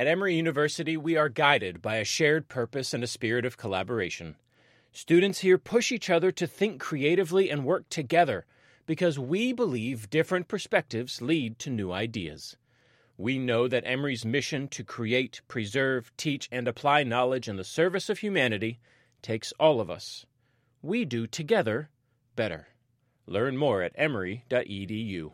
At Emory University, we are guided by a shared purpose and a spirit of collaboration. Students here push each other to think creatively and work together because we believe different perspectives lead to new ideas. We know that Emory's mission to create, preserve, teach, and apply knowledge in the service of humanity takes all of us. We do together better. Learn more at emory.edu.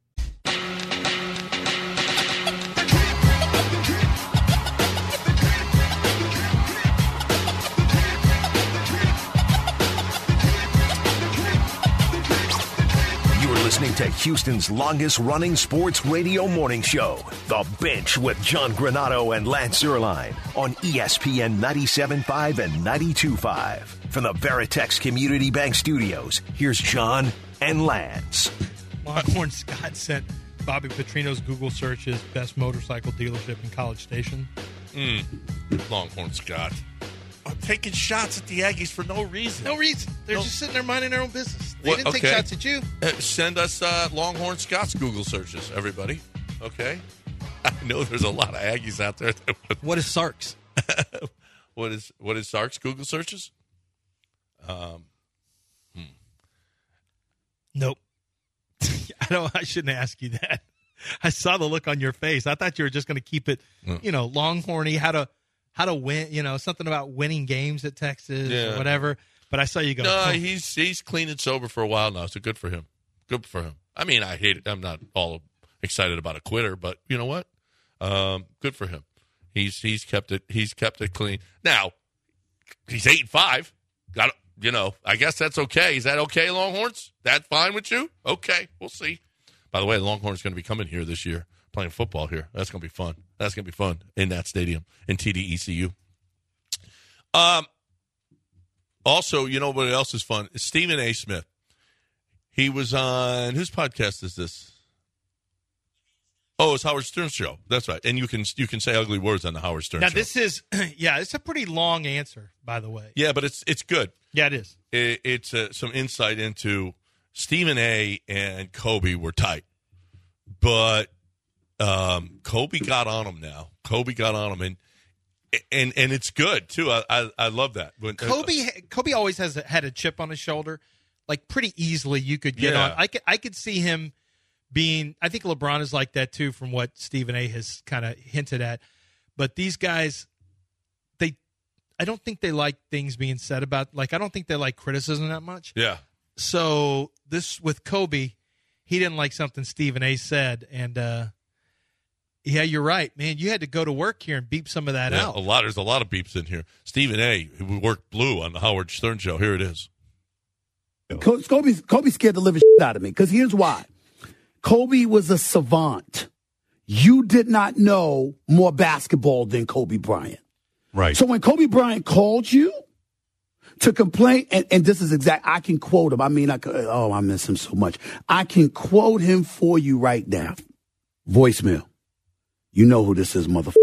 Listening to Houston's longest-running sports radio morning show, The Bench with John Granato and Lance Zierlein on ESPN 97.5 and 92.5. From the Veritex Community Bank Studios, here's John and Lance. Longhorn Scott sent Bobby Petrino's Google search as best motorcycle dealership in College Station. Longhorn Scott. I'm taking shots at the Aggies for no reason. No reason. They're just sitting there minding their own business. They didn't take shots at you. Send us Longhorn Scott's Google searches, everybody. Okay? I know there's a lot of Aggies out there. What is Sark's? What is Sark's Google searches? Nope. I shouldn't ask you that. I saw the look on your face. I thought you were just going to keep it, Longhorny, how to win, something about winning games at Texas or whatever. But I saw you go. No, he's clean and sober for a while now, so good for him. Good for him. I mean, I hate it. I'm not all excited about a quitter, but you know what? Good for him. He's kept it clean. Now, he's 8-5. I guess that's okay. Is that okay, Longhorns? That fine with you? Okay, we'll see. By the way, Longhorns going to be coming here this year, playing football here. That's going to be fun. That's going to be fun in that stadium, in TDECU. Also, you know what else is fun? Stephen A. Smith. He was on, whose podcast is this? Oh, it's Howard Stern's show. That's right. And you can say ugly words on the Howard Stern show. Now, this is, it's a pretty long answer, by the way. Yeah, but it's good. Yeah, it is. It's some insight into Stephen A. and Kobe were tight. But Kobe got on him now. And it's good too. I love that. When, Kobe always had a chip on his shoulder, like pretty easily. You could get on. I could see him being. I think LeBron is like that too, from what Stephen A. has kind of hinted at. But these guys, I don't think they like things being said about. Like I don't think they like criticism that much. Yeah. So this with Kobe, he didn't like something Stephen A. said, and yeah, you're right, man. You had to go to work here and beep some of that out. There's a lot of beeps in here. Stephen A., who worked blue on the Howard Stern show. Here it is. Kobe's scared the living shit out of me, because here's why. Kobe was a savant. You did not know more basketball than Kobe Bryant. Right. So when Kobe Bryant called you to complain, and this is exact, I can quote him. I mean, I miss him so much. I can quote him for you right now. Voicemail. You know who this is, motherfucker.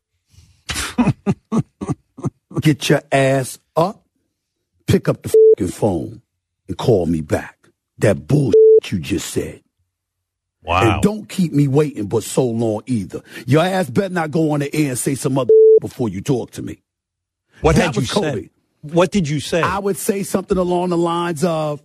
Get your ass up, pick up the fucking phone, and call me back. That bullshit you just said. Wow. And don't keep me waiting but so long either. Your ass better not go on the air and say some other before you talk to me. What that had you was Kobe. said? What did you say? I would say something along the lines of,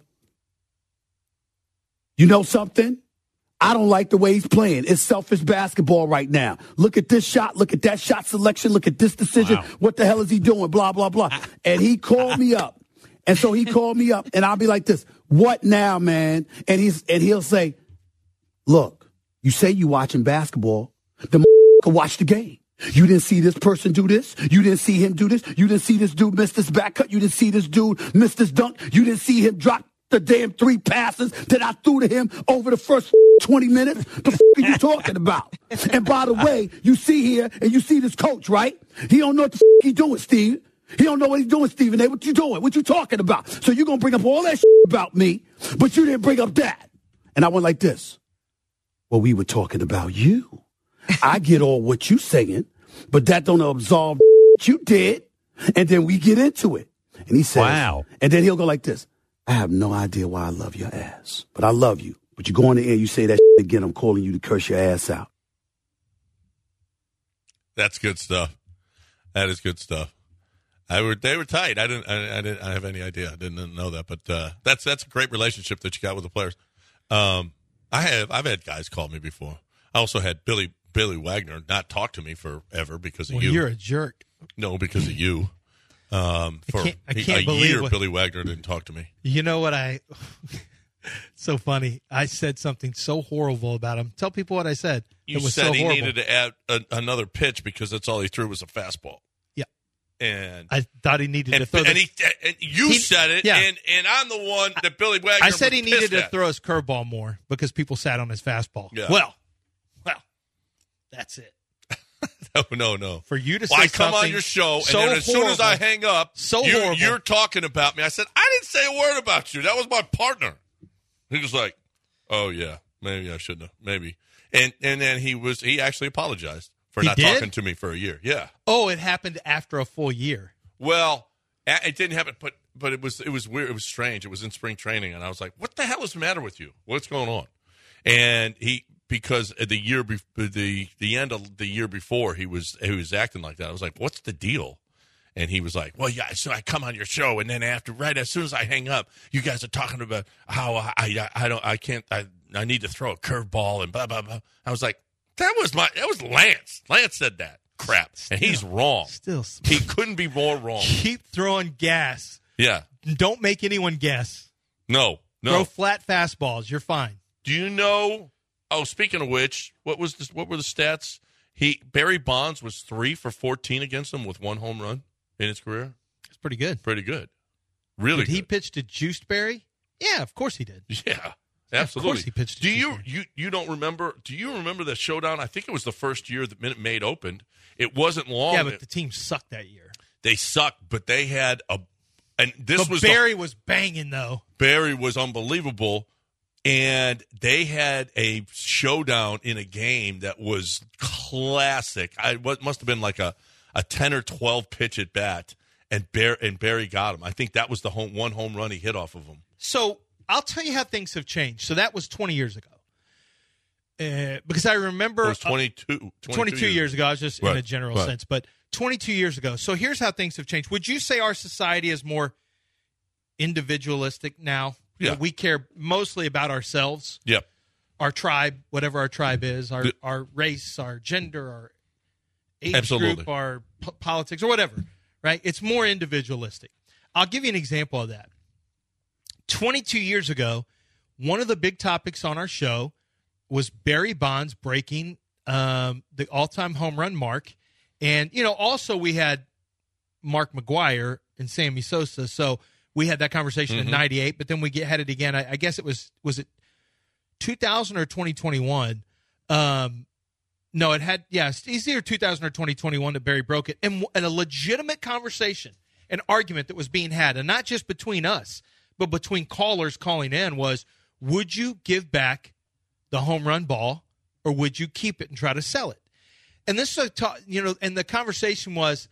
you know something? I don't like the way he's playing. It's selfish basketball right now. Look at this shot. Look at that shot selection. Look at this decision. Wow. What the hell is he doing? Blah, blah, blah. And he called me up. And so he called me up, and I'll be like this. What now, man? And he'll say, look, you say you watching basketball. The can watch the game. You didn't see this person do this. You didn't see him do this. You didn't see this dude miss this back cut. You didn't see this dude miss this dunk. You didn't see him drop the damn 3 passes that I threw to him over the first 20 minutes. The are you talking about? And by the way, you see here and you see this coach, right? He don't know what the he's doing, Steve. He don't know what he's doing, Stephen A. What you doing? What you talking about? So you're going to bring up all that about me, but you didn't bring up that. And I went like this. Well, we were talking about you. I get all what you saying, but that don't absolve what you did. And then we get into it. And he says, wow. And then he'll go like this. I have no idea why I love your ass, but I love you. But you go on the air, you say that again, I'm calling you to curse your ass out. That's good stuff. That is good stuff. They were tight. I didn't have any idea. I didn't know that, but that's a great relationship that you got with the players. I've had guys call me before. I also had Billy Wagner not talk to me forever because of you. You're a jerk. No, because of you. I can't believe Billy Wagner didn't talk to me. You know what so funny. I said something so horrible about him. Tell people what I said. You said he needed to add another pitch because that's all he threw was a fastball. Yeah. And I thought he needed to throw and you said it, yeah. and I'm the one that Billy Wagner I said he needed to at. throw his curveball more because people sat on his fastball. Yeah. Well, that's it. No. For you to say I something come on your show, so and then as soon as I hang up, horrible. You're talking about me. I said, I didn't say a word about you. That was my partner. He was like, oh, yeah, maybe I shouldn't have. Maybe. And then he actually apologized for not talking to me for a year. Yeah. Oh, it happened after a full year. Well, it didn't happen, but it was weird. It was strange. It was in spring training, and I was like, what the hell is the matter with you? What's going on? And because at the end of the year before, he was acting like that. I was like, what's the deal? And he was like, well, yeah, so I come on your show, and then as soon as I hang up, you guys are talking about how I need to throw a curveball and blah, blah, blah. I was like, that was Lance. Lance said that crap, and he's wrong. He couldn't be more wrong. Keep throwing gas. Yeah. Don't make anyone guess. No. Throw flat fastballs. You're fine. Do you know? Oh, speaking of which, what were the stats? Barry Bonds was 3 for 14 against him with 1 home run in his career. It's pretty good. Pretty good. Really Did he pitch to Juiced Barry? Yeah, of course he did. Yeah, absolutely. Of course he pitched to you don't remember? Do you remember the showdown? I think it was the first year that Minute Maid opened. It wasn't long. Yeah, but the team sucked that year. They sucked, but they had Barry was banging though. Barry was unbelievable. And they had a showdown in a game that was classic. Must have been like a 10 or 12 pitch at bat, and Barry got him. I think that was the one home run he hit off of him. So I'll tell you how things have changed. So that was 20 years ago. Because I remember it was 22 years ago. I was just in a general sense, but 22 years ago. So here's how things have changed. Would you say our society is more individualistic now? Yeah. We care mostly about ourselves. Yep. Our tribe, whatever our tribe is, our race, our gender, our age group, our politics, or whatever, right? It's more individualistic. I'll give you an example of that. 22 years ago, one of the big topics on our show was Barry Bonds breaking the all-time home run mark. And, also we had Mark McGwire and Sammy Sosa, so we had that conversation in 98, but then we had it again. I guess it was it 2000 or 2021? No, it had, it's either 2000 or 2021 that Barry broke it. And a legitimate conversation, an argument that was being had, and not just between us, but between callers calling in was, would you give back the home run ball or would you keep it and try to sell it? And this is and the conversation was,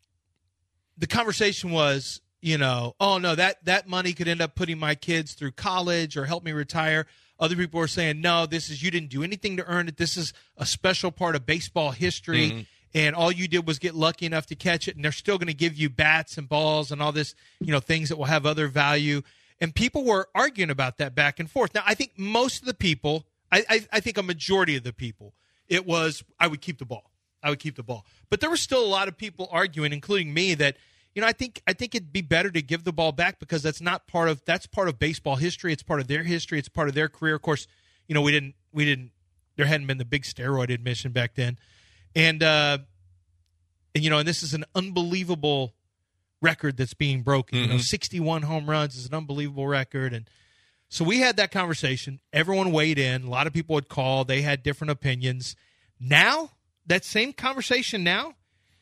oh no, that money could end up putting my kids through college or help me retire. Other people are saying, no, you didn't do anything to earn it. This is a special part of baseball history, and all you did was get lucky enough to catch it, and they're still going to give you bats and balls and all this, things that will have other value. And people were arguing about that back and forth. Now, I think most of the people, I think a majority of the people, it was, I would keep the ball. But there were still a lot of people arguing, including me, that I think it'd be better to give the ball back because that's part of baseball history. It's part of their history. It's part of their career. Of course, we didn't. There hadn't been the big steroid admission back then, and this is an unbelievable record that's being broken. 61 home runs is an unbelievable record, and so we had that conversation. Everyone weighed in. A lot of people would call. They had different opinions. Now, that same conversation now.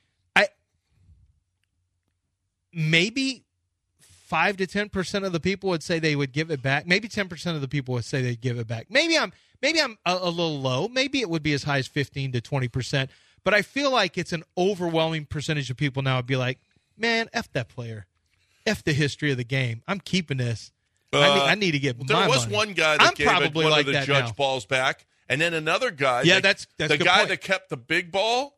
Maybe 5 to 10% of the people would say they would give it back. Maybe 10% of the people would say they'd give it back. Maybe I'm a little low. Maybe it would be as high as 15 to 20%. But I feel like it's an overwhelming percentage of people now would be like, man, F that player. F the history of the game. I'm keeping this. I need to get my money. There was one guy that gave one of the judge balls back, and then another guy. Yeah, that's the guy that kept the big ball.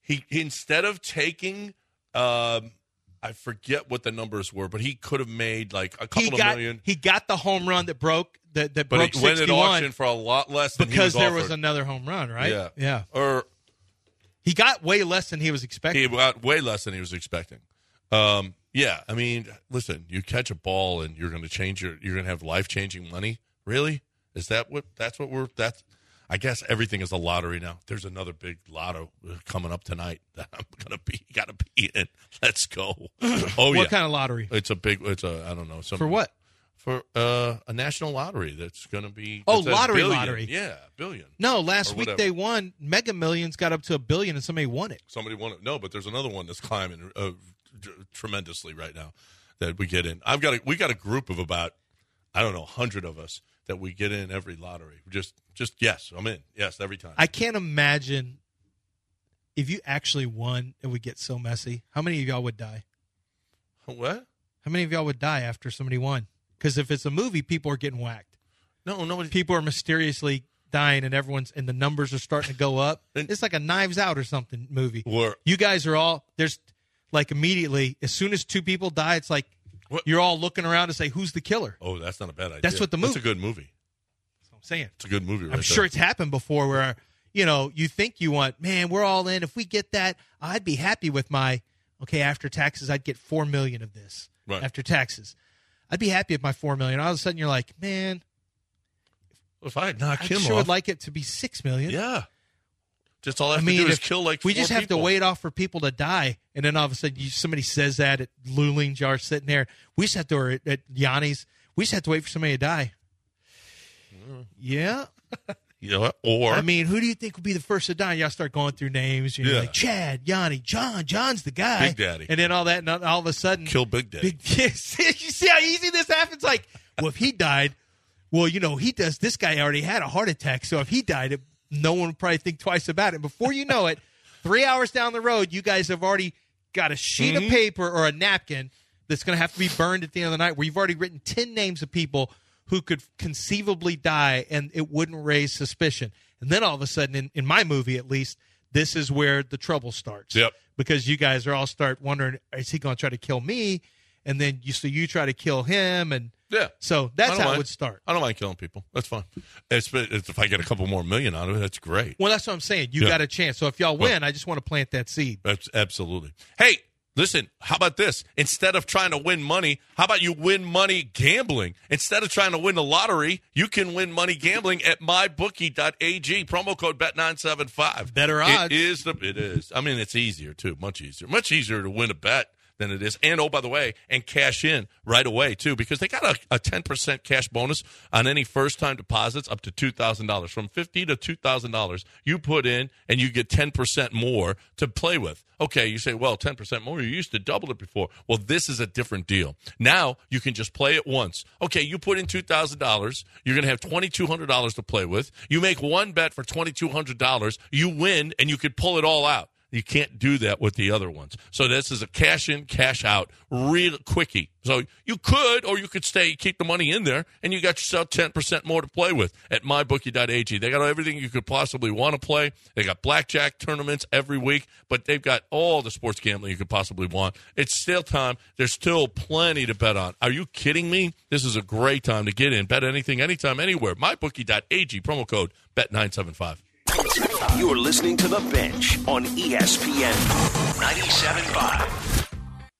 He instead of taking, I forget what the numbers were, but he could have made like a couple of million. He got the home run that broke that but broke he went 61 at auction for a lot less than because he was there was offered. another home run, right? Yeah. Or he got way less than he was expecting. he got way less than he was expecting. Yeah, I mean, listen, you catch a ball and you're going to change you're going to have life-changing money. Really? Is that that's I guess everything is a lottery now. There's another big lotto coming up tonight that I'm got to be in. Let's go. Oh, What kind of lottery? It's a I don't know. For what? For a national lottery that's going to be. Oh, it's a lottery, billion. lottery. Yeah, billion. No, last week whatever. they won. Mega Millions got up to $1 billion and somebody won it. Somebody won it. No, but there's another one that's climbing tremendously right now that we get in. We got a group of about, I don't know, 100 of us that we get in every lottery. Just yes, I'm in. Yes, every time. I can't imagine if you actually won, it would get so messy. How many of y'all would die? What? How many of y'all would die after somebody won? Because if it's a movie, people are getting whacked. No, nobody. People are mysteriously dying, and the numbers are starting to go up. It's like a Knives Out or something movie. You guys are all there's like immediately as soon as 2 people die, it's like you're all looking around to say who's the killer. Oh, that's not a bad idea. That's what the movie. That's a good movie. That's what I'm saying. It's a good movie. I'm sure it's happened before where you think you want, man, we're all in. If we get that, I'd be happy with my after taxes. I'd get $4 million of this after taxes. I'd be happy with my $4 million. All of a sudden, you're like, man, if I knock him sure off, would like it to be $6 million. Yeah. Just all I have to do is kill like 4 we just have people. to wait off for people to die, and then all of a sudden somebody says that at Luling Jar sitting there. We just have to, or at Yanni's, we just have to wait for somebody to die. Yeah. Or I mean, who do you think would be the first to die? Y'all start going through names. You're like Chad, Yanni, John. John's the guy. Big Daddy. And then all that, and all of a sudden, kill Big Daddy. you see how easy this happens? Like, well, if he died, he does. This guy already had a heart attack, so if he died, no one would probably think twice about it. Before you know it, 3 hours down the road, you guys have already got a sheet of paper or a napkin that's going to have to be burned at the end of the night where you've already written 10 names of people who could conceivably die, and it wouldn't raise suspicion. And then all of a sudden, in my movie at least, this is where the trouble starts. Yep. Because you guys are all start wondering, is he going to try to kill me? And then you try to kill him, and so that's how it would start. I don't mind killing people. That's fine. It's if I get a couple more million out of it, that's great. Well, that's what I'm saying. You got a chance. So if y'all win, I just want to plant that seed. That's absolutely. Hey, listen, how about this? Instead of trying to win money, how about you win money gambling? Instead of trying to win the lottery, you can win money gambling at mybookie.ag. Promo code Bet975. Better odds. It is. I mean, it's easier, too. Much easier. Much easier to win a bet than it is. And, oh, by the way, and cash in right away, too, because they got a 10% cash bonus on any first-time deposits up to $2,000. From $50 to $2,000, you put in, and you get 10% more to play with. Okay, you say, well, 10% more. You used to double it before. Well, this is a different deal. Now you can just play it once. Okay, you put in $2,000. You're going to have $2,200 to play with. You make one bet for $2,200. You win, and you could pull it all out. You can't do that with the other ones. So this is a cash in, cash out, real quickie. So you could, or you could keep the money in there, and you got yourself 10% more to play with at mybookie.ag. They got everything you could possibly want to play. They got blackjack tournaments every week, but they've got all the sports gambling you could possibly want. It's still time. There's still plenty to bet on. Are you kidding me? This is a great time to get in. Bet anything, anytime, anywhere. Mybookie.ag, promo code Bet975. You're listening to The Bench on ESPN 97.5.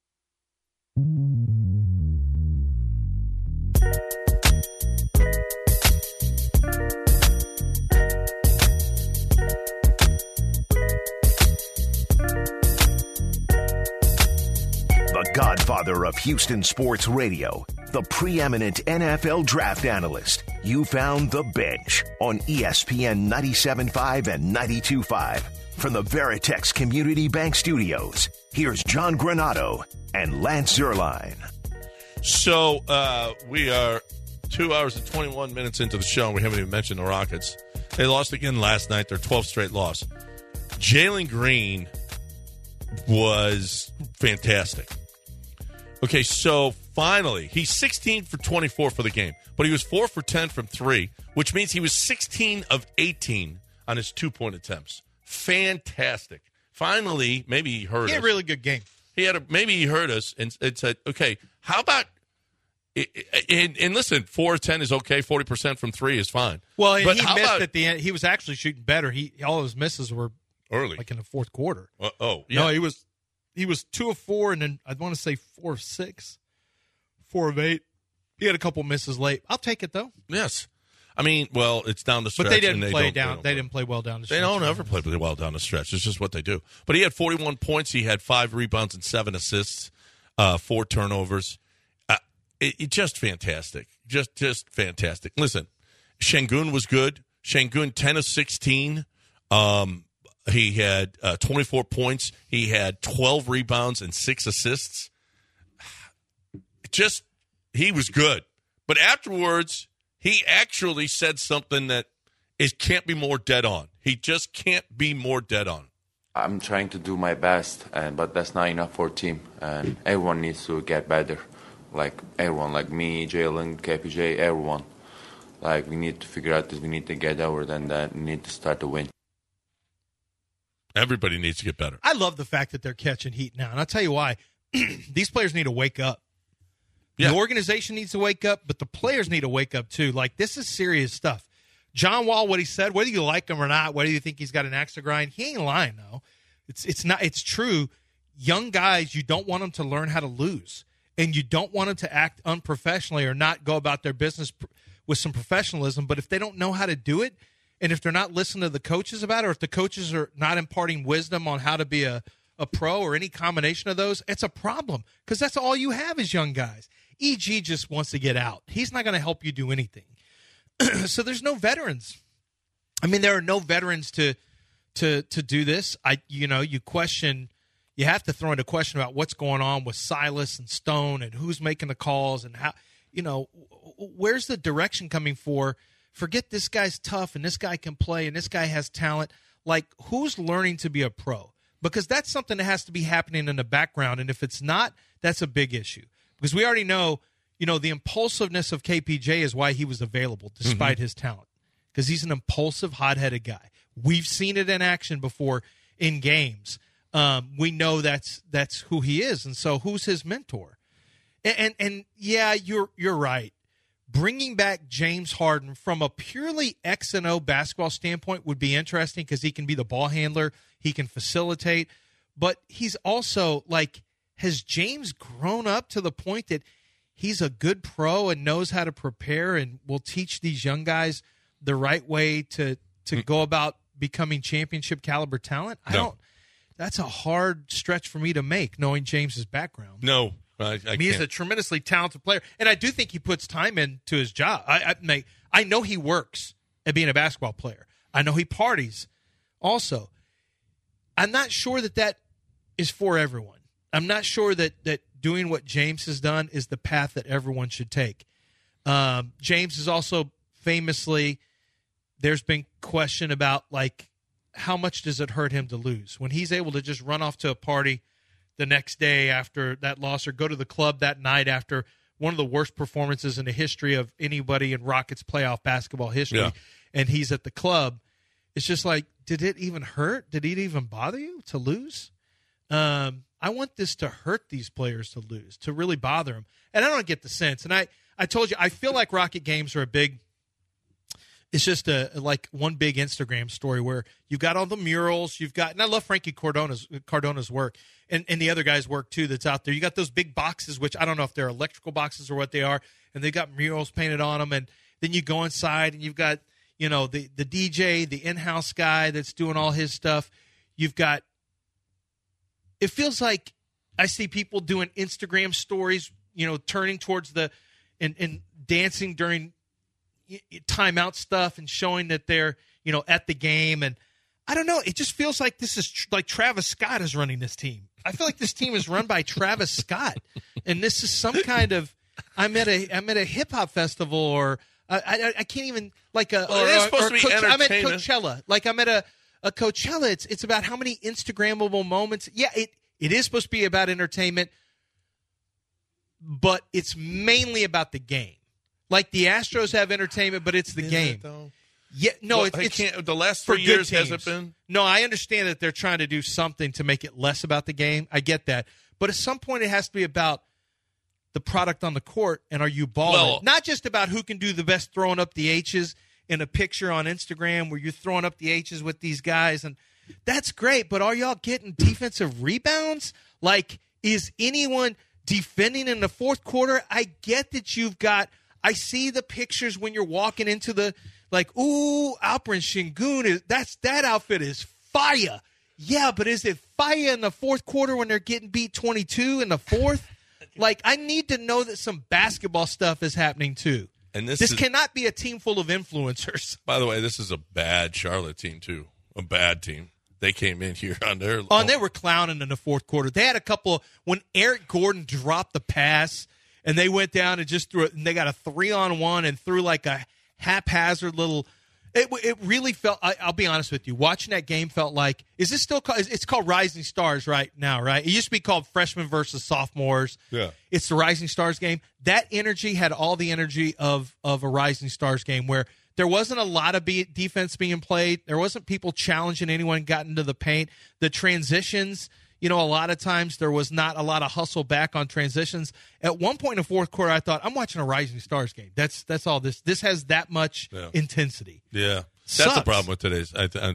The godfather of Houston sports radio, the preeminent NFL draft analyst. You found The Bench on ESPN 97.5 and 92.5. From the Veritex Community Bank Studios, here's John Granato and Lance Zierlein. So we are 2 hours and 21 minutes into the show, and we haven't even mentioned the Rockets. They lost again last night, their 12th straight loss. Jalen Green was fantastic. Okay, so finally, he's 16 for 24 for the game, but he was 4 for 10 from 3, which means he was 16 of 18 on his 2-point attempts. Fantastic. finally, maybe he heard us. He had a really good game. Maybe he heard us and said, okay, how about and listen, 4 of 10 is okay. 40% from 3 is fine. Well, and but he how missed about, at the end. He was actually shooting better. All his misses were early, like in the fourth quarter. Yeah. No, he was 2 of 4, and then I want to say 4 of 6, 4 of 8. He had a couple misses late. I'll take it though. Yes, I mean, well, it's down the stretch. But they didn't play down. They didn't play well down the stretch. They don't ever play well down the stretch. It's just what they do. But he had 41 points. He had 5 rebounds and 7 assists, 4 turnovers. It just fantastic. Just fantastic. Listen, Şengün was good. Şengün 10 of 16. He had 24 points. He had 12 rebounds and 6 assists. He was good. But afterwards, he actually said something that can't be more dead on. He just can't be more dead on. I'm trying to do my best, but that's not enough for team. And everyone needs to get better. Like everyone, like me, Jalen, KPJ, everyone. Like we need to figure out this. We need to get over than that. We need to start to win. Everybody needs to get better. I love the fact that they're catching heat now. And I'll tell you why. These players need to wake up. Yeah. The organization needs to wake up, but the players need to wake up too. Like, this is serious stuff. John Wall, what he said, whether you like him or not, whether you think he's got an axe to grind, he ain't lying, though. It's true. Young guys, you don't want them to learn how to lose. And you don't want them to act unprofessionally or not go about their business with some professionalism. But if they don't know how to do it, and if they're not listening to the coaches about it, or if the coaches are not imparting wisdom on how to be a pro or any combination of those, it's a problem. Because that's all you have is young guys. EG just wants to get out. He's not going to help you do anything. So there's no veterans. I mean, there are no veterans to do this. You question. You have to throw in a question about what's going on with Silas and Stone and who's making the calls and how, where's the direction coming for? Forget this guy's tough and this guy can play and this guy has talent. Like, who's learning to be a pro? Because that's something that has to be happening in the background. And if it's not, that's a big issue. Because we already know, the impulsiveness of KPJ is why he was available despite his talent. Because he's an impulsive, hot-headed guy. We've seen it in action before in games. We know that's who he is, and so who's his mentor? And yeah, you're right. Bringing back James Harden from a purely X and O basketball standpoint would be interesting because he can be the ball handler, he can facilitate, but he's also like, has James grown up to the point that he's a good pro and knows how to prepare and will teach these young guys the right way to go about becoming championship caliber talent? That's a hard stretch for me to make, knowing James's background. No, I mean, he's a tremendously talented player, and I do think he puts time into his job. I know he works at being a basketball player. I know he parties also. I'm not sure that is for everyone. I'm not sure that doing what James has done is the path that everyone should take. James is also famously, there's been question about, like, how much does it hurt him to lose? When he's able to just run off to a party the next day after that loss or go to the club that night after one of the worst performances in the history of anybody in Rockets playoff basketball history, and he's at the club, it's just like, did it even hurt? Did it even bother you to lose? I want this to hurt these players to lose, to really bother them. And I don't get the sense. And I told you, I feel like Rocket games are it's just like one big Instagram story where you've got all the murals, and I love Frankie Cardona's work and the other guy's work too that's out there. You got those big boxes, which I don't know if they're electrical boxes or what they are, and they got murals painted on them. And then you go inside and you've got, the DJ, the in-house guy that's doing all his stuff. You've got, it feels like I see people doing Instagram stories, turning towards and dancing during timeout stuff and showing that they're, at the game. And I don't know. It just feels like this is like Travis Scott is running this team. I feel like this team is run by Travis Scott. And this is some kind of, I'm at a hip hop festival or I can't even like it is supposed to be entertainment. I'm at Coachella. Like I'm at a Coachella. It's about how many Instagrammable moments. Yeah, it is supposed to be about entertainment, but it's mainly about the game. Like the Astros have entertainment, but it's the game. Yeah, no, Well, it's the last for 3 good years teams. has it been? No, I understand that they're trying to do something to make it less about the game. I get that. But at some point it has to be about the product on the court and are you balling? Well- Not just about who can do the best throwing up the H's in a picture on Instagram where you're throwing up the H's with these guys. And that's great, but are y'all getting defensive rebounds? Like, is anyone defending in the fourth quarter? I get that I see the pictures when you're walking into the, like, ooh, Alperen Şengün, that outfit is fire. Yeah, but is it fire in the fourth quarter when they're getting beat 22 in the fourth? Like, I need to know that some basketball stuff is happening too. And this cannot be a team full of influencers. By the way, this is a bad Charlotte team too. A bad team. They came in here on their. Oh, and they were clowning in the fourth quarter. They had a couple when Eric Gordon dropped the pass and they went down and just threw it. And they got a 3-on-1 and threw like a haphazard little. It really felt. I'll be honest with you. Watching that game felt like. Is this still called? It's called Rising Stars right now, right? It used to be called Freshmen versus Sophomores. Yeah. It's the Rising Stars game. That energy had all the energy of a Rising Stars game where there wasn't a lot of defense being played. There wasn't people challenging anyone, got into the paint. The transitions, a lot of times there was not a lot of hustle back on transitions. At one point in the fourth quarter, I thought, I'm watching a Rising Stars game. That's all this. This has that much intensity. Yeah. Sucks. That's the problem with today's,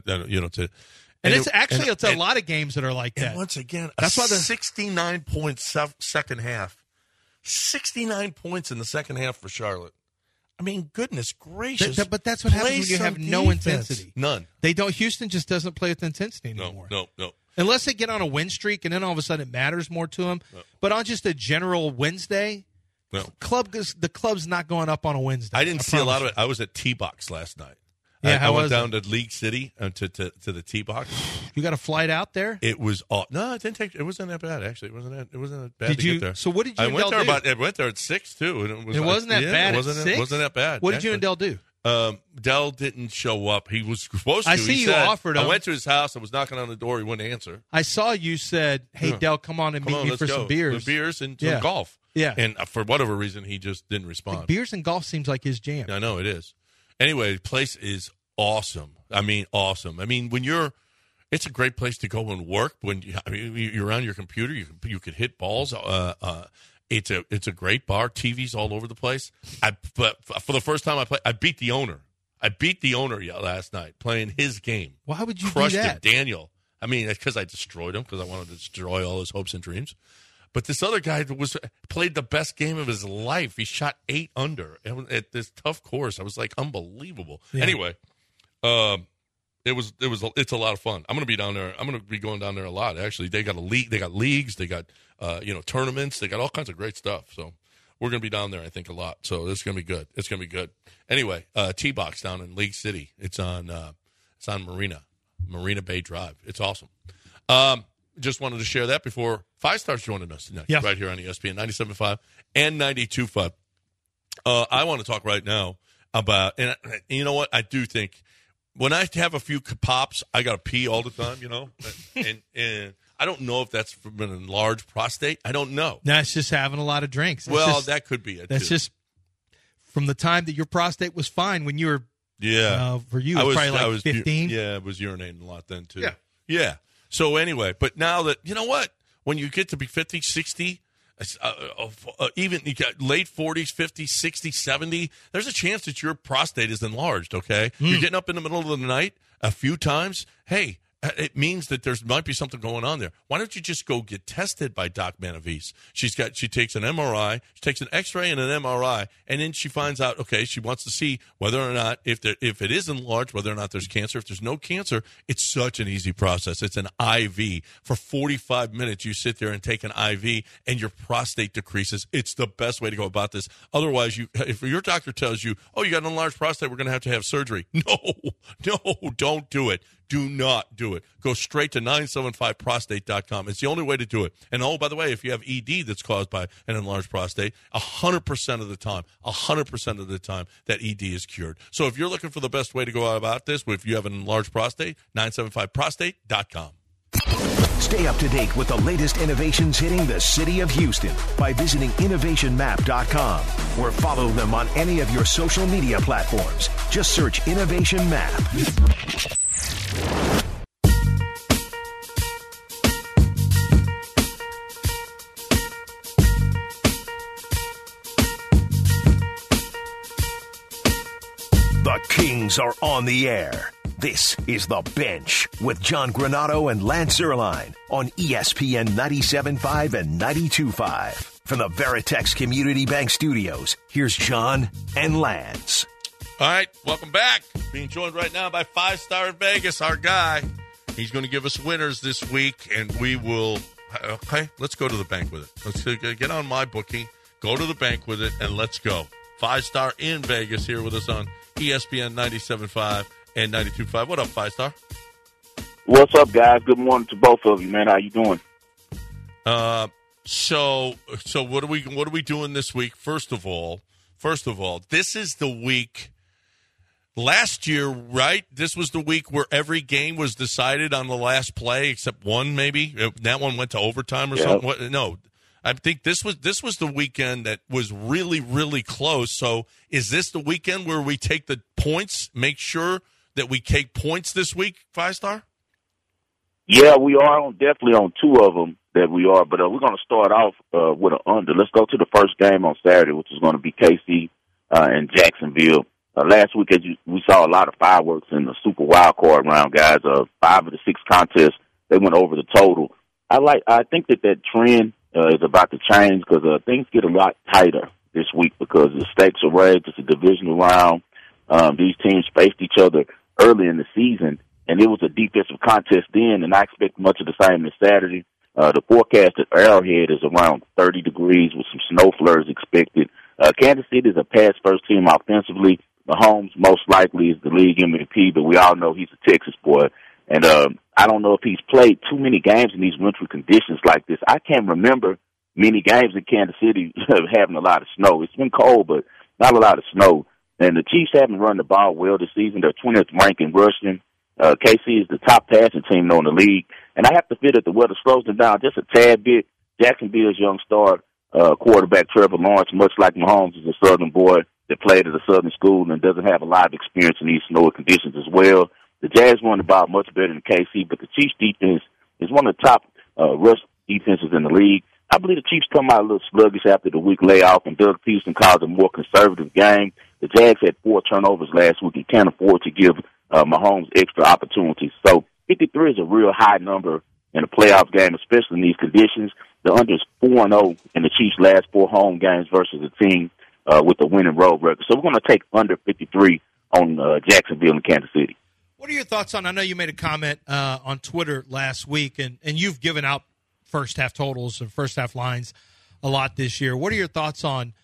It's a lot of games that are like that. And once again, that's why 69 points second half. 69 points in the second half for Charlotte. I mean, goodness gracious. But that's what happens when you have no intensity. None. They don't. Houston just doesn't play with intensity anymore. No. Unless they get on a win streak, and then all of a sudden it matters more to them. No. But on just a general Wednesday, the club's not going up on a Wednesday. I didn't see a lot of it. I was at T-Box last night. Yeah, I went down to League City to the T-Box. You got a flight out there? It was no, it didn't take. It wasn't that bad actually. It wasn't that bad to get there. So what did you? I and went Del there do? I went there at 6 too, and it wasn't that bad. It wasn't that bad. What did you and Del do? Dell didn't show up. He was supposed to. I see you offered him. I went to his house. I was knocking on the door. He wouldn't answer. I saw you said, "Hey, Dell, come on and meet me for some beers." Beers and some golf. Yeah. And for whatever reason, he just didn't respond. Like beers and golf seems like his jam. I know it is. Anyway, the place is awesome. I mean, awesome. I mean, it's a great place to go and work. You're on your computer, you could hit balls. It's a great bar. TVs all over the place. But for the first time I beat the owner. I beat the owner last night playing his game. Why would you Crushed do that? Him, Daniel. I mean, because I destroyed him because I wanted to destroy all his hopes and dreams. But this other guy played the best game of his life. He shot 8 under at this tough course. I was like, unbelievable. Yeah. Anyway, it's a lot of fun. I'm going to be down there. I'm going to be going down there a lot. Actually, they got they got leagues, they got tournaments, they got all kinds of great stuff. So we're going to be down there, I think, a lot. So it's going to be good. It's going to be good. Anyway, T-Box down in League City. It's on Marina Bay Drive. It's awesome. Just wanted to share that before Five Star's joining us tonight, right here on ESPN 97.5 and 92.5. I want to talk right now about, and you know what? I do think when I have a few pops, I got to pee all the time, and I don't know if that's from an enlarged prostate. I don't know. That's just having a lot of drinks. That could be it. That's just from the time that your prostate was fine when you were, for you, it was probably like 15. Yeah, I was urinating a lot then, too. Yeah. So anyway, but now that, you know what? When you get to be 50, 60, even you got late 40s, 50s, 60s, 70, there's a chance that your prostate is enlarged, okay? You're getting up in the middle of the night a few times. Hey, it means that there might be something going on there. Why don't you just go get tested by Doc Manavis? She takes an MRI, she takes an X-ray and an MRI, and then she finds out, okay, she wants to see whether or not, if it is enlarged, whether or not there's cancer. If there's no cancer, it's such an easy process. It's an IV. For 45 minutes, you sit there and take an IV, and your prostate decreases. It's the best way to go about this. Otherwise, if your doctor tells you, oh, you got an enlarged prostate, we're going to have surgery. No, don't do it. Do not do it. Go straight to 975prostate.com. It's the only way to do it. And by the way, if you have ED that's caused by an enlarged prostate, 100% of the time, that ED is cured. So if you're looking for the best way to go about this, if you have an enlarged prostate, 975prostate.com. Stay up to date with the latest innovations hitting the city of Houston by visiting innovationmap.com or follow them on any of your social media platforms. Just search Innovation Map. The Kings are on the air. This is The Bench with John Granato and Lance Zierlein on ESPN 97.5 and 92.5. From the Veritex Community Bank Studios, here's John and Lance. All right, welcome back. Being joined right now by 5 Star in Vegas, our guy. He's going to give us winners this week, and we will. Okay, let's go to the bank with it. Let's get on my bookie, go to the bank with it, and let's go. 5 Star in Vegas here with us on ESPN 97.5 and 92.5. What up, 5 Star? What's up, guys? Good morning to both of you, man. How you doing? So what are we doing this week? First of all, this is the week. Last year, right? This was the week where every game was decided on the last play, except one, maybe. That one went to overtime or something. What? No, I think this was the weekend that was really, really close. So, is this the weekend where we take the points? Make sure that we take points this week, 5 Star. Yeah, we are definitely on 2 of them that we are. But we're going to start off with an under. Let's go to the first game on Saturday, which is going to be KC and Jacksonville. Last week, we saw a lot of fireworks in the Super Wild Card round, guys. 5 of the 6 contests, they went over the total. I think that trend is about to change because things get a lot tighter this week because the stakes are raised. It's a divisional round. These teams faced each other early in the season, and it was a defensive contest then, and I expect much of the same this Saturday. The forecast at Arrowhead is around 30 degrees with some snow flurries expected. Kansas City is a pass-first team offensively. Mahomes most likely is the league MVP, but we all know he's a Texas boy. And I don't know if he's played too many games in these wintry conditions like this. I can't remember many games in Kansas City having a lot of snow. It's been cold, but not a lot of snow. And the Chiefs haven't run the ball well this season. They're 20th ranked in rushing. KC is the top passing team in the league. And I have to feel that the weather slows them down just a tad bit. Jacksonville's young star quarterback Trevor Lawrence, much like Mahomes, is a Southern boy that played at a Southern school and doesn't have a lot of experience in these snowy conditions as well. The Jags run the ball much better than KC, but the Chiefs' defense is one of the top rush defenses in the league. I believe the Chiefs come out a little sluggish after the week layoff, and Doug Peterson calls a more conservative game. The Jags had 4 turnovers last week and can't afford to give Mahomes extra opportunities. So 53 is a real high number in a playoff game, especially in these conditions. The under is 4-0 in the Chiefs' last 4 home games versus a team with a winning road record. So we're going to take under 53 on Jacksonville and Kansas City. What are your thoughts on, I know you made a comment on Twitter last week, and you've given out first half totals and first half lines a lot this year. What are your thoughts on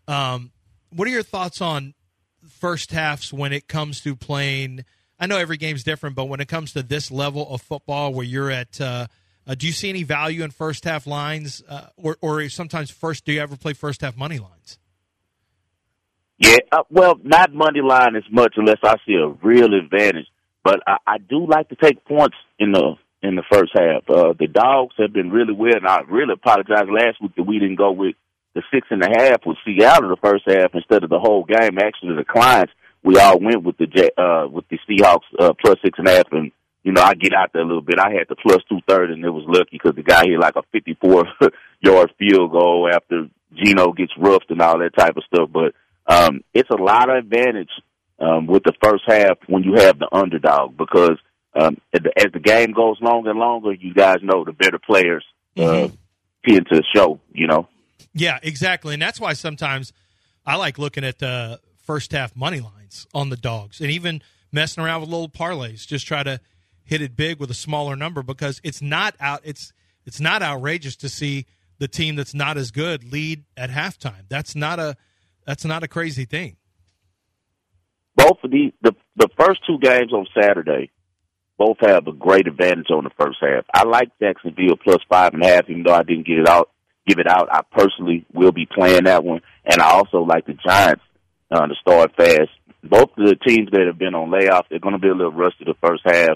first halves when it comes to playing? I know every game's different, but when it comes to this level of football where you're at, do you see any value in first half lines, or sometimes do you ever play first half money lines? Yeah, well, not money line as much unless I see a real advantage. But I do like to take points in the first half. The Dogs have been really weird, and I really apologize last week that we didn't go with the 6.5 with Seattle the first half instead of the whole game. Actually, the clients, we all went with the Seahawks plus 6.5, and I get out there a little bit. I had the plus 230, and it was lucky because the guy hit like a 54-yard field goal after Geno gets roughed and all that type of stuff. But it's a lot of advantage with the first half when you have the underdog because as the game goes longer and longer, you guys know the better players tend to show, Yeah, exactly. And that's why sometimes I like looking at the first half money lines on the Dogs and even messing around with little parlays. Just try to hit it big with a smaller number because it's not outrageous to see the team that's not as good lead at halftime. That's not a crazy thing. Both of the first 2 games on Saturday, both have a great advantage on the first half. I like Jacksonville plus 5.5, even though I didn't give it out. I personally will be playing that one, and I also like the Giants to start fast. Both of the teams that have been on layoff, they're going to be a little rusty the first half,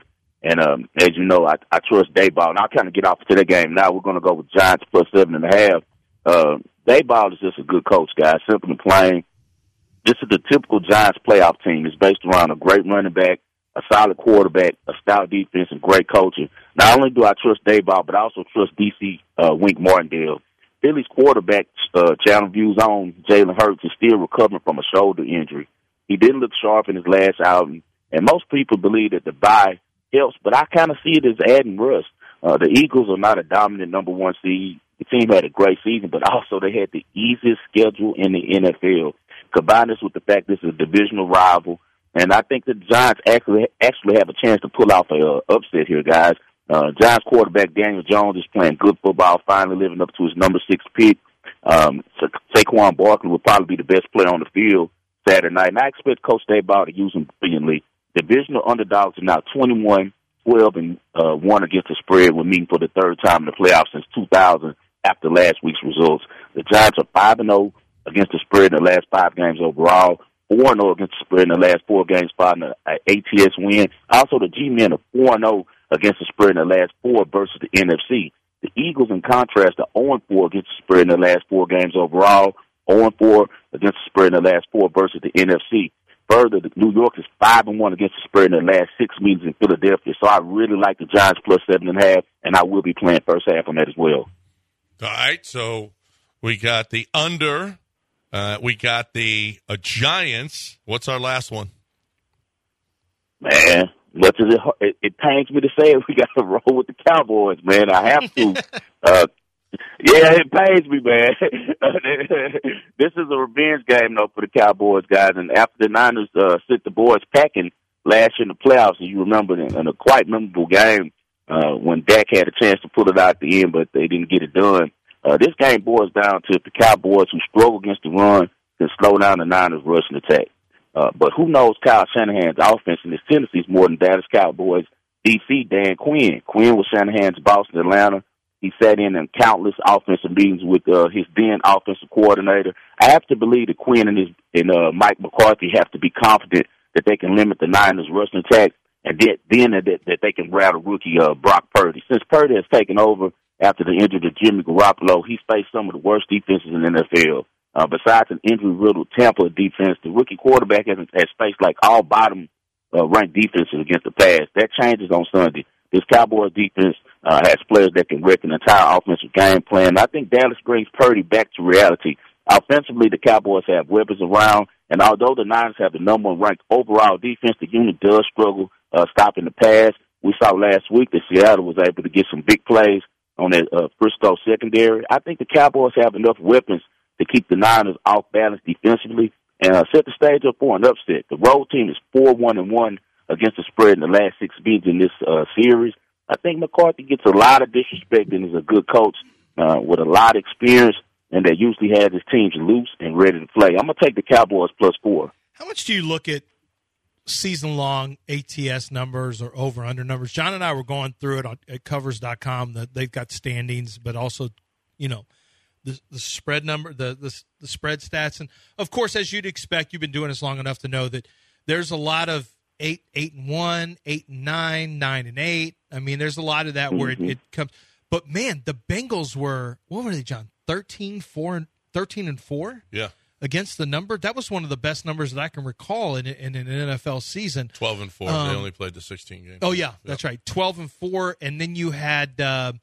And as you know, I trust Dayball. And I'll kind of get off to that game now. We're going to go with Giants plus 7.5. Dayball is just a good coach, guys. Simple and plain. This is the typical Giants playoff team. It's based around a great running back, a solid quarterback, a stout defense, and great coaching. Not only do I trust Dayball, but I also trust DC Wink Martindale. Philly's quarterback, Channel View's own Jalen Hurts, is still recovering from a shoulder injury. He didn't look sharp in his last outing, and most people believe that the bye helps, but I kind of see it as adding rust. The Eagles are not a dominant number one seed. The team had a great season, but also they had the easiest schedule in the NFL. Combine this with the fact this is a divisional rival, and I think the Giants actually have a chance to pull off an upset here, guys. Giants quarterback Daniel Jones is playing good football, finally living up to his number 6 pick. Saquon Barkley will probably be the best player on the field Saturday night, and I expect Coach Dayball to use him brilliantly. Divisional underdogs are now 21, 12, and 1 against the spread. We're meeting for the third time in the playoffs since 2000 after last week's results. The Giants are 5-0 against the spread in the last 5 games overall, 4-0 against the spread in the last 4 games following an ATS win. Also, the G-Men are 4-0 against the spread in the last 4 versus the NFC. The Eagles, in contrast, are 0-4 against the spread in the last 4 games overall, 0-4 against the spread in the last 4 versus the NFC. Further, New York is 5-1 against the spread in the last 6 meetings in Philadelphia. So I really like the Giants plus 7.5, and I will be playing first half on that as well. All right, so we got the under. We got the Giants. What's our last one? Man, much as it pains me to say it, we got to roll with the Cowboys, man. I have to. Yeah, it pains me, man. This is a revenge game, though, for the Cowboys, guys. And after the Niners sent the boys packing last year in the playoffs, and you remember in a quite memorable game when Dak had a chance to pull it out at the end, but they didn't get it done. This game boils down to if the Cowboys, who struggle against the run, can slow down the Niners' rushing attack. But who knows Kyle Shanahan's offense in his tendencies more than Dallas Cowboys DC Dan Quinn. Quinn was Shanahan's boss in Atlanta. He sat in countless offensive meetings with his then offensive coordinator. I have to believe that Quinn and Mike McCarthy have to be confident that they can limit the Niners' rushing attack, and then that they can rattle rookie Brock Purdy. Since Purdy has taken over after the injury of Jimmy Garoppolo, he's faced some of the worst defenses in the NFL. Besides an injury-riddled Tampa defense, the rookie quarterback has faced like all bottom-ranked defenses against the pass. That changes on Sunday. This Cowboys defense has players that can wreck an entire offensive game plan. I think Dallas brings Purdy back to reality. Offensively, the Cowboys have weapons around, and although the Niners have the number 1 ranked overall defense, the unit does struggle stopping the pass. We saw last week that Seattle was able to get some big plays on that Frisco secondary. I think the Cowboys have enough weapons to keep the Niners off balance defensively and set the stage up for an upset. The road team is 4-1-1 against the spread in the last 6 meetings in this series. I think McCarthy gets a lot of disrespect and is a good coach with a lot of experience, and that usually has his teams loose and ready to play. I'm going to take the Cowboys plus 4. How much do you look at season-long ATS numbers or over-under numbers? John and I were going through it at covers.com. That they've got standings, but also, you know, the spread number, the spread stats. And, of course, as you'd expect, you've been doing this long enough to know that there's a lot of 8-1, 8-9, 9-8. I mean, there's a lot of that where it comes. But, man, the Bengals were, what were they, John, 13-4? Yeah. Against the number. That was one of the best numbers that I can recall in an NFL season. 12-4. They only played the 16 games. Oh, yeah, that's right. 12-4. And then you had, the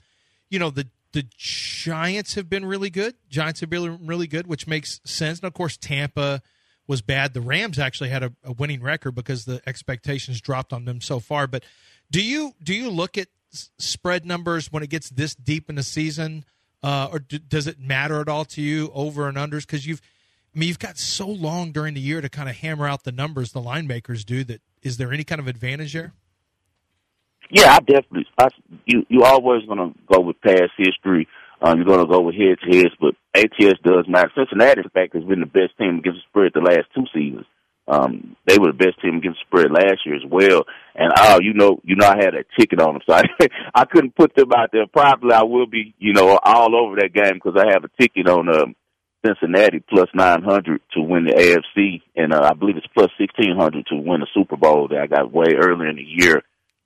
Giants have been really good. Giants have been really good, which makes sense. And, of course, Tampa was bad. The Rams actually had a winning record because the expectations dropped on them so far. But do you look at spread numbers when it gets this deep in the season, or does it matter at all to you, over and unders? Because you've got so long during the year to kind of hammer out the numbers the line makers do. That is there any kind of advantage there? Yeah, I definitely. You always going to go with past history. You're going to go with head-to-heads, but ATS does matter. Cincinnati, in fact, has been the best team against the spread the last 2 seasons. They were the best team against the spread last year as well. And, I had a ticket on them, so I couldn't put them out there. Probably I will be, all over that game because I have a ticket on Cincinnati plus 900 to win the AFC, and I believe it's plus 1,600 to win the Super Bowl that I got way earlier in the year.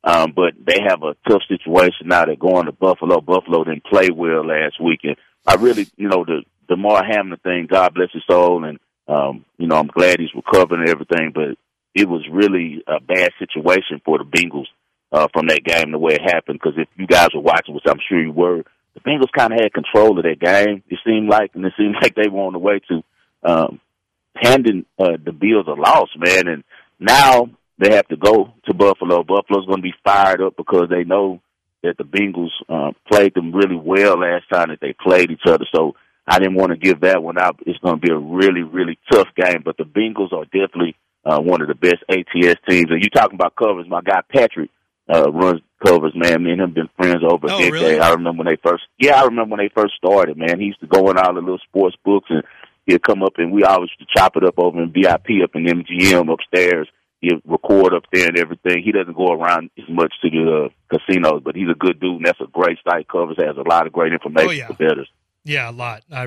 But they have a tough situation now. They're going to Buffalo. Buffalo didn't play well last weekend. I really, the Damar Hamlin thing, God bless his soul, and, I'm glad he's recovering and everything, but it was really a bad situation for the Bengals from that game, the way it happened, because if you guys were watching, which I'm sure you were, the Bengals kind of had control of that game, it seemed like they were on the way to handing the Bills a loss, man, and now they have to go to Buffalo. Buffalo's going to be fired up because they know that the Bengals played them really well last time that they played each other, so I didn't want to give that one out. It's going to be a really, really tough game, but the Bengals are definitely one of the best ATS teams. And you talking about covers, my guy Patrick runs covers, man. Me and him been friends over a decade. Really? I remember when they first started, man. He used to go in all the little sports books, and he'd come up, and we always used to chop it up over in VIP up in MGM upstairs. He'd record up there and everything. He doesn't go around as much to the casinos, but he's a good dude, and that's a great site. Covers has a lot of great information for bettors. Yeah, a lot. I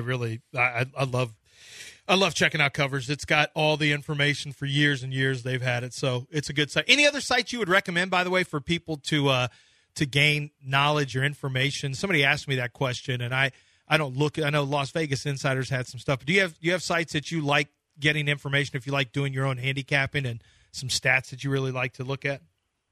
love checking out Covers. It's got all the information for years and years they've had it, so it's a good site. Any other sites you would recommend, by the way, for people to gain knowledge or information? Somebody asked me that question, and I don't look. I know Las Vegas Insiders had some stuff. But do you have sites that you like getting information if you like doing your own handicapping and some stats that you really like to look at?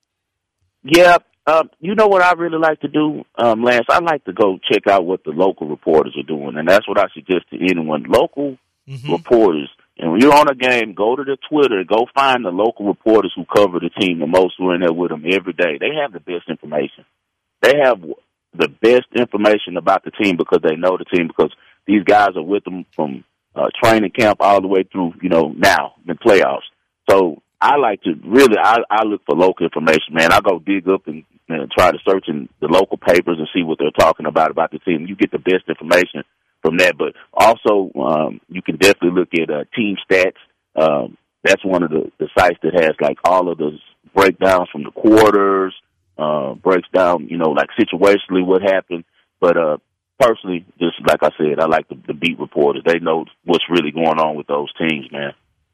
Yeah. You know what I really like to do, Lance? I like to go check out what the local reporters are doing, and that's what I suggest to anyone. Local reporters, and when you're on a game, go to their Twitter, go find the local reporters who cover the team the most, who are in there with them every day. They have the best information. They have the best information about the team because they know the team, because these guys are with them from training camp all the way through, now, the playoffs. So I like to really, I look for local information, man. I go dig up and try to search in the local papers and see what they're talking about the team. You get the best information from that, but also you can definitely look at team stats. That's one of the sites that has like all of those breakdowns from the quarters, breaks down, like situationally what happened. But personally, just like I said, I like the beat reporters. They know what's really going on with those teams, man.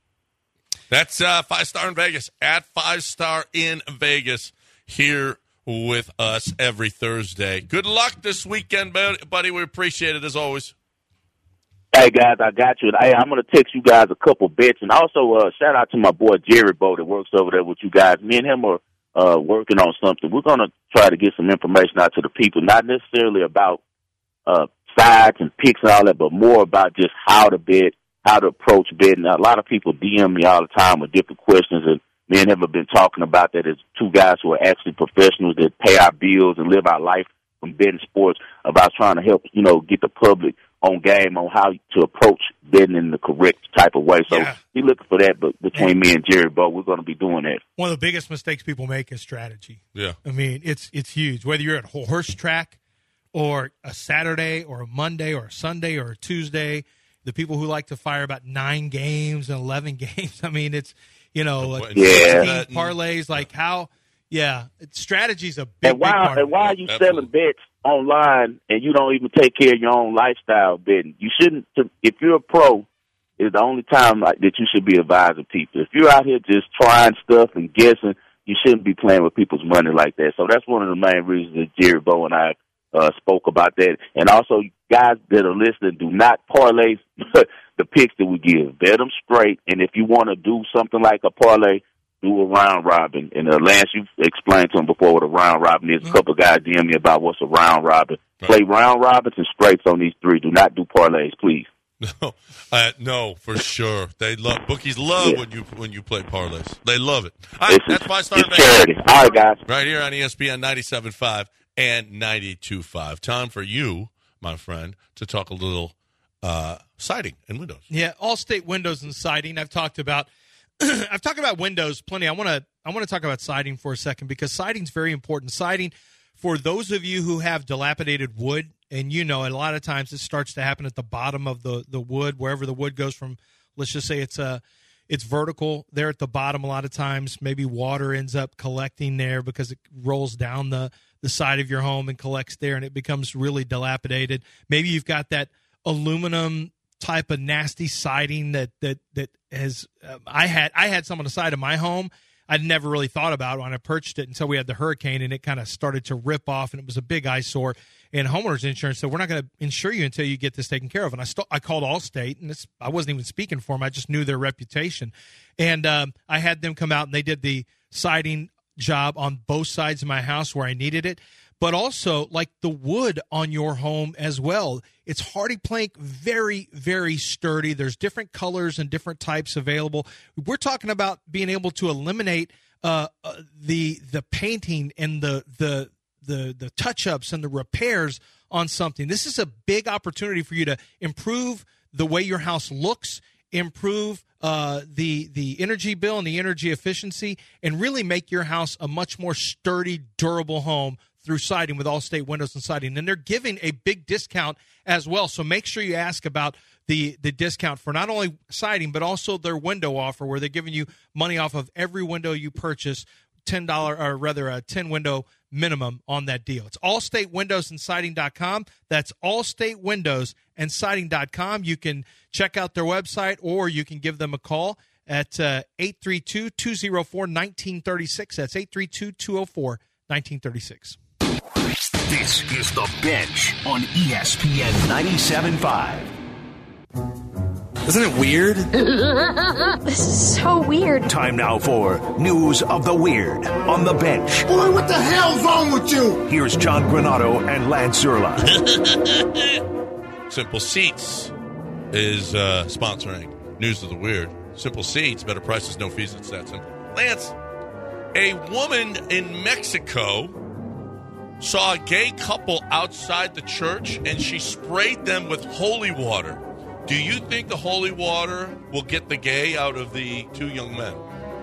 That's 5 Star in Vegas, at 5 Star in Vegas, here with us every Thursday. Good luck this weekend, buddy. We appreciate it as always. Hey, guys, I got you. Hey, I'm going to text you guys a couple bets. And also, shout out to my boy Jerry Bow that works over there with you guys. Me and him are working on something. We're going to try to get some information out to the people, not necessarily about sides and picks and all that, but more about just how to bet, how to approach betting. Now, a lot of people DM me all the time with different questions, and me and him have been talking about that as two guys who are actually professionals that pay our bills and live our life from betting sports, about trying to help, get the public on game on how to approach betting in the correct type of way. So be looking for that, but between me and Jerry Bow, we're going to be doing that. One of the biggest mistakes people make is strategy. Yeah. I mean, it's huge. Whether you're at a horse track or a Saturday or a Monday or a Sunday or a Tuesday, the people who like to fire about 9 games and 11 games, I mean, it's, 16 parlays, like how, strategy's a big part. And why are you selling bets online and you don't even take care of your own lifestyle betting? You shouldn't. If you're a pro, it's the only time that you should be advising people. If you're out here just trying stuff and guessing, you shouldn't be playing with people's money like that. So that's one of the main reasons that Jerry Bow and I spoke about that. And also, guys that are listening, do not parlay the picks that we give. Bet them straight. And if you want to do something like a parlay, do a round robin. And Lance, you've explained to him before what a round robin is. A couple of guys DM me about what's a round robin. Play round robins and straights on these 3. Do not do parlays, please. No, for sure. Bookies love when you play parlays. They love it. All right, that's 5 Star. It's charity. All right, guys. Right here on ESPN 97.5 and 92.5. Time for you, my friend, to talk a little siding and windows. Yeah, Allstate Windows and Siding. I've talked about windows plenty. I want to talk about siding for a second, because siding's very important. Siding, for those of you who have dilapidated wood, and a lot of times it starts to happen at the bottom of the wood, wherever the wood goes from. Let's just say it's vertical there at the bottom. A lot of times maybe water ends up collecting there because it rolls down the side of your home and collects there, and it becomes really dilapidated. Maybe you've got that aluminum type of nasty siding that has I had some on the side of my home. I'd never really thought about when I purchased it until we had the hurricane, and it kind of started to rip off, and it was a big eyesore. And homeowners insurance said, we're not going to insure you until you get this taken care of. And I called Allstate, and I wasn't even speaking for them. I just knew their reputation. And I had them come out, and they did the siding job on both sides of my house where I needed it. But also, like the wood on your home as well. It's hardy plank, very, very sturdy. There's different colors and different types available. We're talking about being able to eliminate the painting and the touch-ups and the repairs on something. This is a big opportunity for you to improve the way your house looks, improve the energy bill and the energy efficiency, and really make your house a much more sturdy, durable home through siding with Allstate Windows and Siding. And they're giving a big discount as well. So make sure you ask about the discount for not only siding, but also their window offer, where they're giving you money off of every window you purchase, $10 or rather a 10 window minimum on that deal. It's AllstateWindowsandSiding.com. That's AllstateWindowsandSiding.com. You can check out their website, or you can give them a call at 832-204-1936. That's 832-204-1936. This is The Bench on ESPN 97.5. Isn't it weird? This is so weird. Time now for News of the Weird on The Bench. Boy, what the hell's wrong with you? Here's John Granado and Lance Zerline. Simple Seats is sponsoring News of the Weird. Simple Seats, better prices, no fees. It's that simple. Lance, a woman in Mexico saw a gay couple outside the church, and she sprayed them with holy water. Do you think the holy water will get the gay out of the two young men?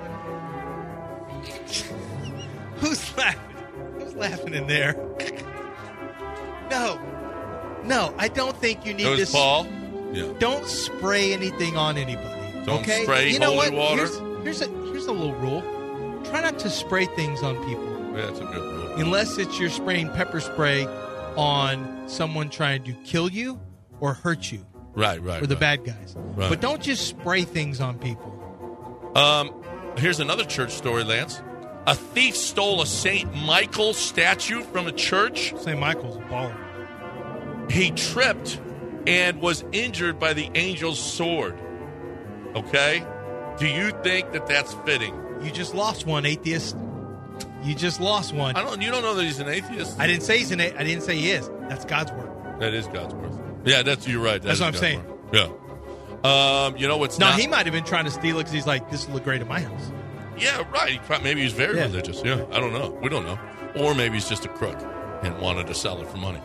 Who's laughing? Who's laughing in there? No, I don't think you need It was this. Paul? Yeah. Don't spray anything on anybody. Don't okay? spray you know holy what? water. Here's a little rule. Try not to spray things on people. Yeah, that's a good rule. Unless it's you're spraying pepper spray on someone trying to kill you or hurt you. Right. Or the bad guys. Right. But don't just spray things on people. Here's another church story, Lance. A thief stole a St. Michael statue from a church. St. Michael's a baller. He tripped and was injured by the angel's sword. Okay? Do you think that that's fitting? You just lost one, atheist. You just lost one. You don't know that he's an atheist? I didn't say he's I didn't say he is. That's God's word. That is God's word. Yeah, you're right. That's what I'm saying. Word. Yeah. You know what's not? He might have been trying to steal it because he's like, this will look great at my house. Yeah, right. Maybe he's very religious. Yeah, I don't know. We don't know. Or maybe he's just a crook and wanted to sell it for money.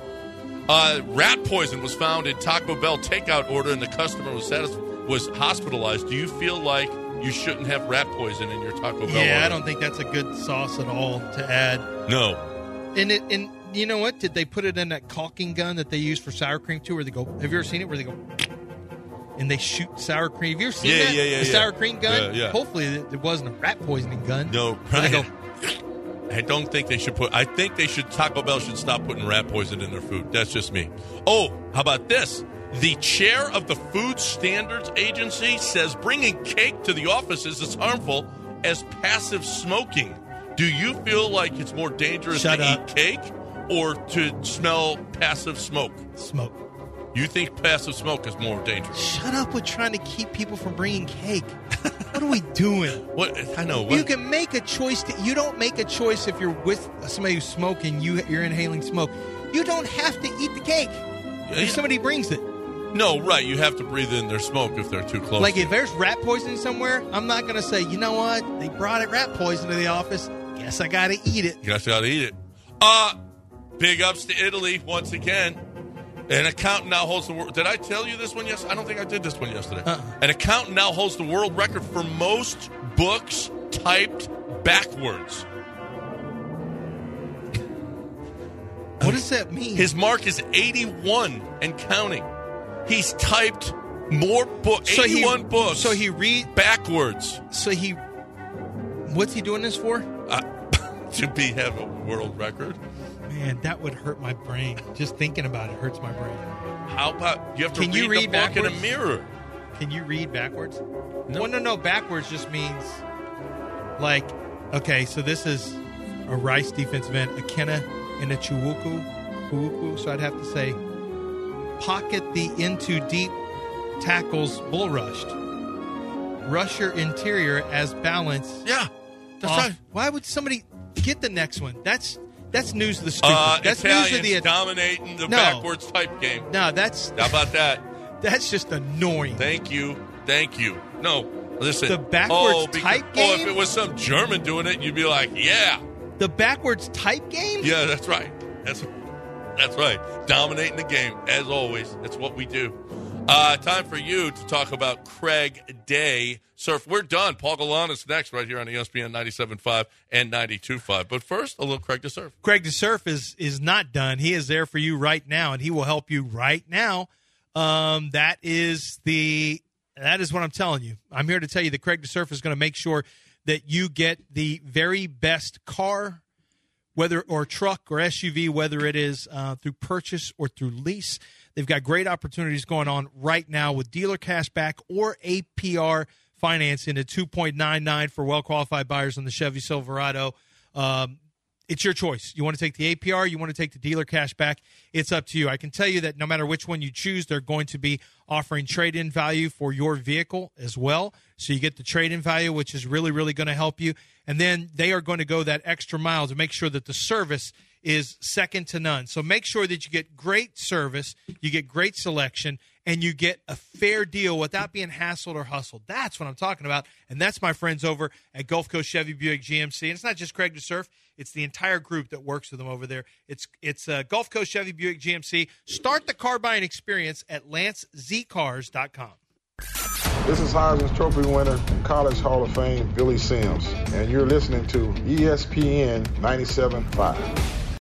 Rat poison was found in Taco Bell takeout order, and the customer was hospitalized. Do you feel like you shouldn't have rat poison in your Taco Bell order? I don't think that's a good sauce at all to add. No. And you know what? Did they put it in that caulking gun that they use for sour cream too? Where they go? Have you ever seen it? Where they go and they shoot sour cream? Have you ever seen that? Yeah. The sour cream gun. Yeah. Hopefully, it wasn't a rat poisoning gun. No, right. I don't think they should I think Taco Bell should stop putting rat poison in their food. That's just me. Oh, how about this? The chair of the Food Standards Agency says bringing cake to the office is as harmful as passive smoking. Do you feel like it's more dangerous to eat cake or to smell passive smoke? Smoke. You think passive smoke is more dangerous? Shut up with trying to keep people from bringing cake. What are we doing? What I know. You can make a choice. You don't make a choice if you're with somebody who's smoking. You're inhaling smoke. You don't have to eat the cake if somebody brings it. No, right. You have to breathe in their smoke if they're too close. Like if there's rat poisoning somewhere, I'm not going to say, you know what? They brought it rat poison to the office. Guess I got to eat it. Guess I got to eat it. Big ups to Italy once again. An accountant now holds the world. Did I tell you this one yesterday? I don't think I did this one yesterday. An accountant now holds the world record for most books typed backwards. What does that mean? His mark is 81 and counting. He's typed more books, 81 books. So he read backwards. What's he doing this for? To have a world record. Man, that would hurt my brain. Just thinking about it hurts my brain. How about you have to read the book backwards? in a mirror? Can you read backwards? No. No. Backwards just means like Okay, so this is a Rice defensive end, Akena Inachukwu. So I'd have to say pocket the into deep tackles bull rushed. Rusher interior as balance. Yeah, that's right. Why would somebody get the next one? That's news of the stupid. That's Italians news of the dominating the backwards type game. No, that's how about that? That's just annoying. Thank you. No, listen. The backwards type game. If it was some German doing it, you'd be like, yeah. The backwards type game. Yeah, that's right. That's right. Dominating the game as always. That's what we do. Time for you to talk about Craig Day Surf. We're done. Paul Galan is next right here on ESPN 97.5 and 92.5. But first, a little Craig Day Surf. Craig Day Surf is not done. He is there for you right now, and he will help you right now. That is what I'm telling you. I'm here to tell you that Craig Day Surf is going to make sure that you get the very best car, whether or truck or SUV, whether it is through purchase or through lease. They've got great opportunities going on right now with dealer cash back or APR financing at 2.99 for well-qualified buyers on the Chevy Silverado. It's your choice. You want to take the APR, you want to take the dealer cash back, it's up to you. I can tell you that no matter which one you choose, they're going to be offering trade-in value for your vehicle as well. So you get the trade-in value, which is really, really going to help you. And then they are going to go that extra mile to make sure that the service is second to none. So make sure that you get great service, you get great selection, and you get a fair deal without being hassled or hustled. That's what I'm talking about, and that's my friends over at Gulf Coast Chevy Buick GMC. And it's not just Craig Day Surf. It's the entire group that works with them over there. It's Gulf Coast Chevy Buick GMC. Start the car buying experience at LanceZCars.com. This is Heisman Trophy winner and College Hall of Fame Billy Sims, and you're listening to ESPN 97.5.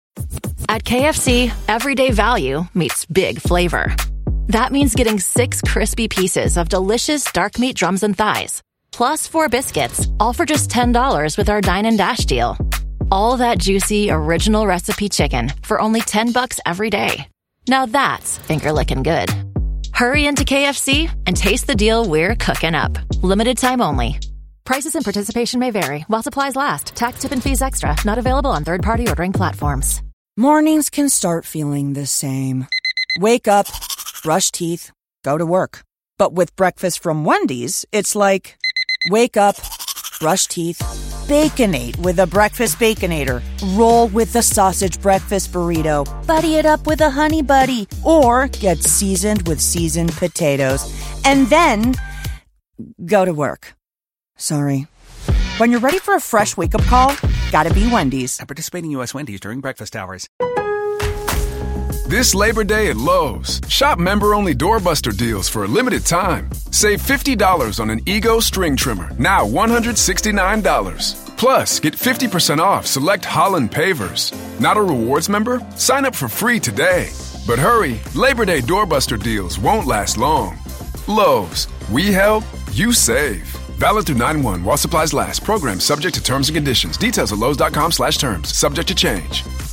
At KFC, everyday value meets big flavor. That means getting 6 crispy pieces of delicious dark meat drums and thighs, plus 4 biscuits, all for just $10 with our Dine and Dash deal. All that juicy, original recipe chicken for only $10 every day. Now that's finger-licking good. Hurry into KFC and taste the deal we're cooking up. Limited time only. Prices and participation may vary while supplies last. Tax, tip, and fees extra. Not available on third-party ordering platforms. Mornings can start feeling the same. Wake up, brush teeth, go to work. But with breakfast from Wendy's, it's like, wake up, brush teeth, Baconate with a Breakfast Baconator. Roll with the Sausage Breakfast Burrito. Buddy it up with a Honey Buddy. Or get seasoned with seasoned potatoes. And then, go to work. Sorry. When you're ready for a fresh wake-up call, gotta be Wendy's. At participating U.S. Wendy's during breakfast hours. This Labor Day at Lowe's, shop member-only doorbuster deals for a limited time. Save $50 on an Ego string trimmer, now $169. Plus, get 50% off select Holland pavers. Not a rewards member? Sign up for free today. But hurry, Labor Day doorbuster deals won't last long. Lowe's, we help, you save. Valid through 9/1 while supplies last. Program subject to terms and conditions. Details at Lowe's.com/terms. Subject to change.